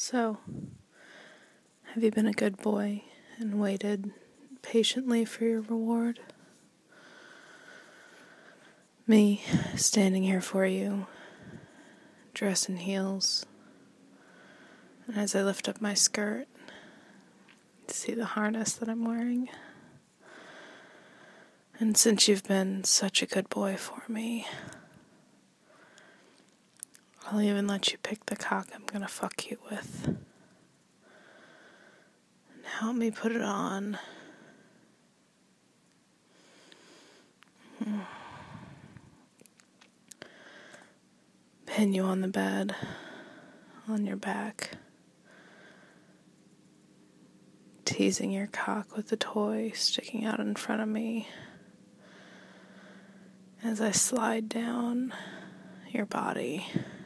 So, have you been a good boy and waited patiently for your reward? Me, standing here for you, dress in heels, and as I lift up my skirt, see the harness that I'm wearing. And since you've been such a good boy for me, I'll even let you pick the cock I'm gonna fuck you with. And help me put it on. Pin you on the bed, on your back, teasing your cock with the toy sticking out in front of me as I slide down your body,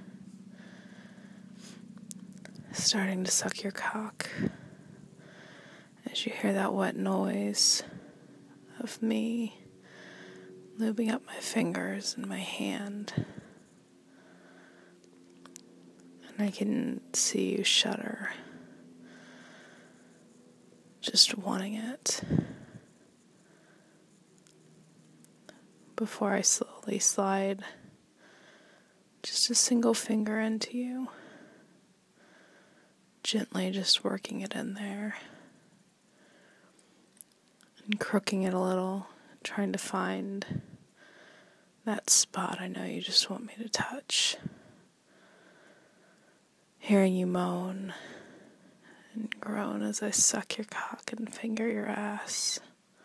starting to suck your cock as you hear that wet noise of me lubing up my fingers and my hand. And I can see you shudder, just wanting it. Before I slowly slide just a single finger into you, gently just working it in there and crooking it a little, trying to find that spot I know you just want me to touch. Hearing you moan and groan as I suck your cock and finger your ass.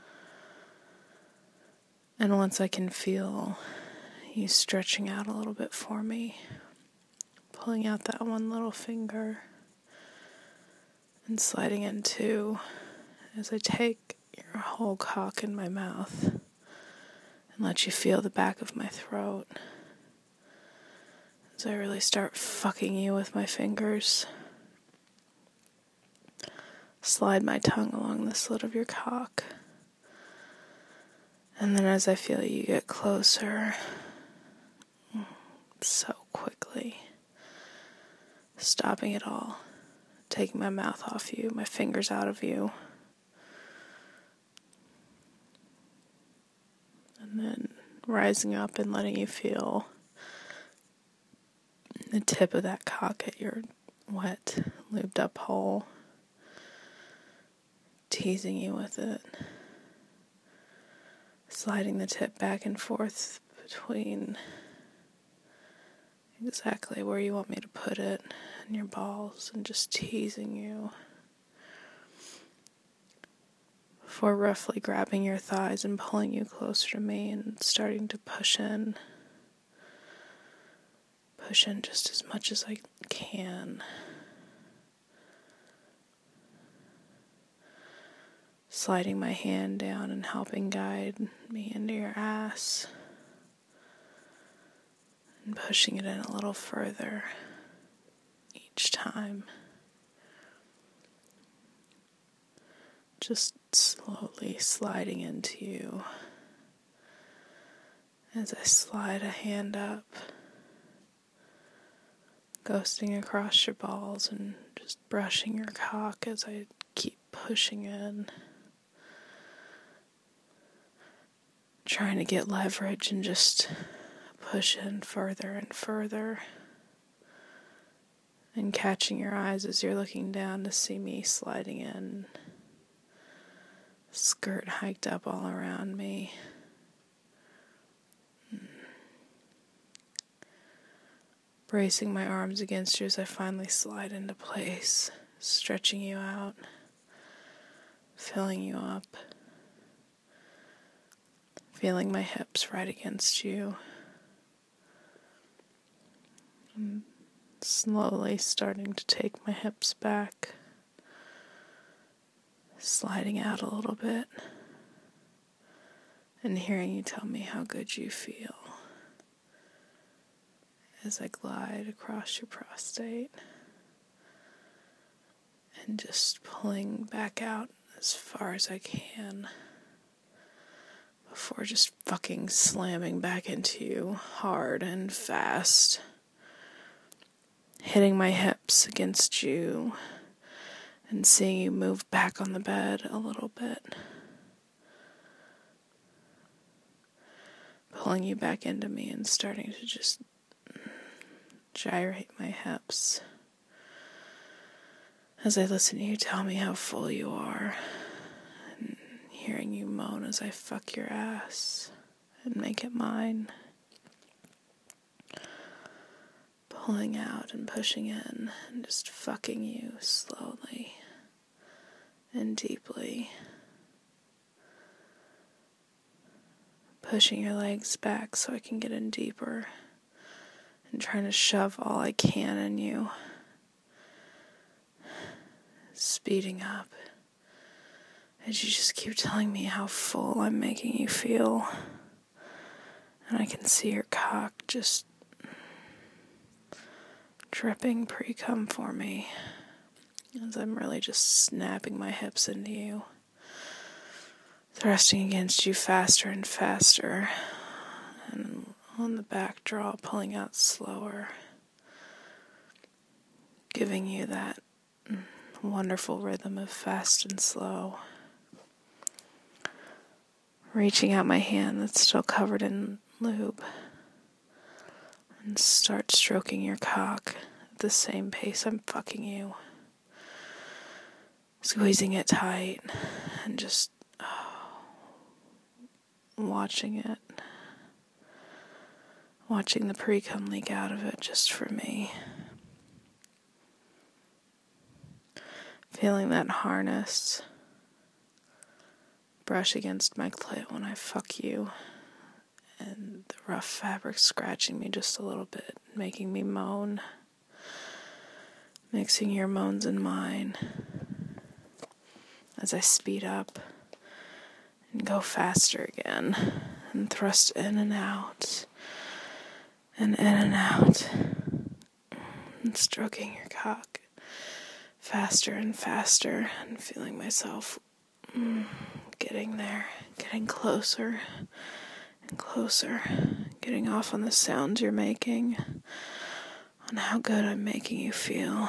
And once I can feel you stretching out a little bit for me, pulling out that one little finger and sliding in two as I take your whole cock in my mouth and let you feel the back of my throat as I really start fucking you with my fingers. Slide my tongue along the slit of your cock. And then as I feel you get closer, so quickly, stopping it all, taking my mouth off you, my fingers out of you, and then rising up and letting you feel the tip of that cock at your wet, lubed up hole, teasing you with it, sliding the tip back and forth between exactly where you want me to put it and your balls, and just teasing you before roughly grabbing your thighs and pulling you closer to me and starting to push in just as much as I can. Sliding my hand down and helping guide me into your ass and pushing it in a little further each time. Just slowly sliding into you as I slide a hand up, ghosting across your balls and just brushing your cock as I keep pushing in. Trying to get leverage and just push in further and further. And catching your eyes as you're looking down to see me sliding in. Skirt hiked up all around me. Bracing my arms against you as I finally slide into place. Stretching you out. Filling you up. Feeling my hips right against you. And slowly starting to take my hips back. Sliding out a little bit. And hearing you tell me how good you feel as I glide across your prostate. And just pulling back out as far as I can. Before just fucking slamming back into you hard and fast. hitting my hips against you and seeing you move back on the bed a little bit. Pulling you back into me and starting to just gyrate my hips as I listen to you tell me how full you are, and hearing you moan as I fuck your ass and make it mine. Pulling out and pushing in and just fucking you slowly and deeply. Pushing your legs back so I can get in deeper and trying to shove all I can in you. Speeding up as you just keep telling me how full I'm making you feel. And I can see your cock just dripping pre-cum for me as I'm really just snapping my hips into you, thrusting against you faster and faster, and on the back draw pulling out slower, giving you that wonderful rhythm of fast and slow. Reaching out my hand that's still covered in lube and start stroking your cock at the same pace I'm fucking you. Squeezing it tight and just watching it. Watching the pre-cum leak out of it just for me. Feeling that harness brush against my clit when I fuck you, and the rough fabric scratching me just a little bit, making me moan, mixing your moans and mine as I speed up and go faster again and thrust in and out and in and out and stroking your cock faster and faster and feeling myself getting there, getting closer and closer, getting off on the sounds you're making, on how good I'm making you feel,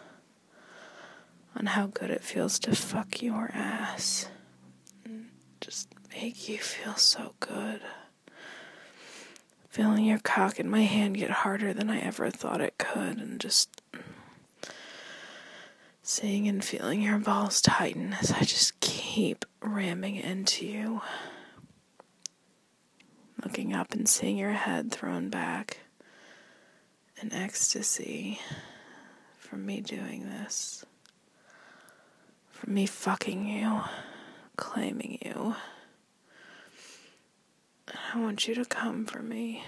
on how good it feels to fuck your ass, and just make you feel so good. Feeling your cock in my hand get harder than I ever thought it could, and just seeing and feeling your balls tighten as I just keep ramming into you. Looking up and seeing your head thrown back in ecstasy from me doing this. From me fucking you, claiming you. I want you to come for me.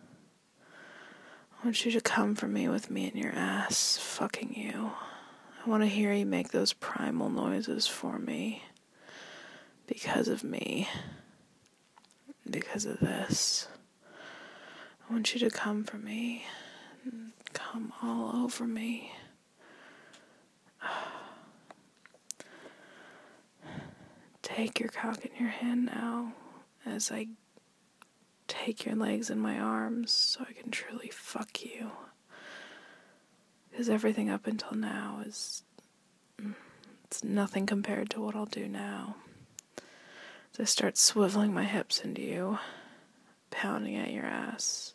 I want you to come for me with me in your ass, fucking you. I want to hear you make those primal noises for me. Because of me. Because of this. I want you to come for me. And come all over me. Take your cock in your hand now as I take your legs in my arms so I can truly fuck you. Because everything up until now it's nothing compared to what I'll do now. As I start swiveling my hips into you, pounding at your ass.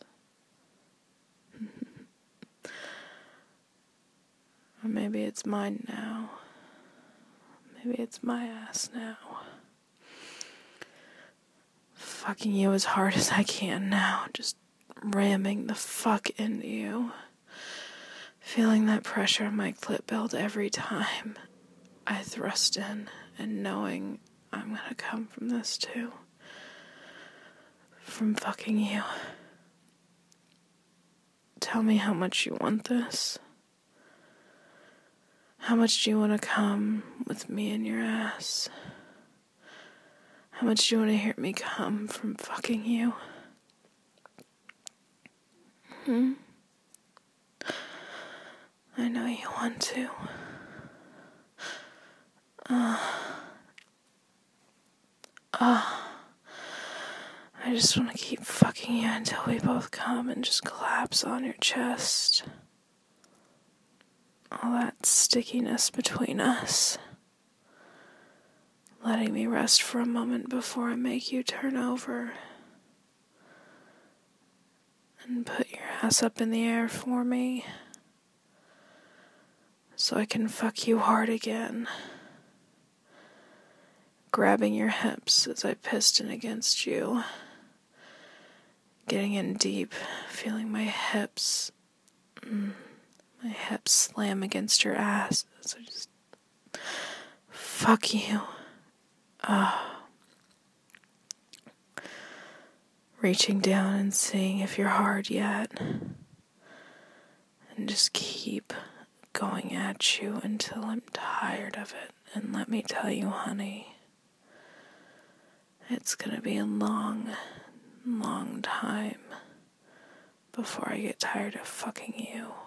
Or maybe it's mine now. Maybe it's my ass now. Fucking you as hard as I can now, just ramming the fuck into you. Feeling that pressure on my clit build every time I thrust in, and knowing I'm gonna come from this too. From fucking you. Tell me how much you want this. How much do you want to come with me in your ass? How much do you want to hear me come from fucking you? I know you want to. I just want to keep fucking you until we both come and just collapse on your chest. all that stickiness between us. Letting me rest for a moment before I make you turn over and put your ass up in the air for me so I can fuck you hard again. Grabbing your hips as I piston against you. Getting in deep, feeling my hips slam against your ass. So just fuck you. Reaching down and seeing if you're hard yet. And just keep going at you until I'm tired of it. And let me tell you, honey, it's gonna be a long, long time before I get tired of fucking you.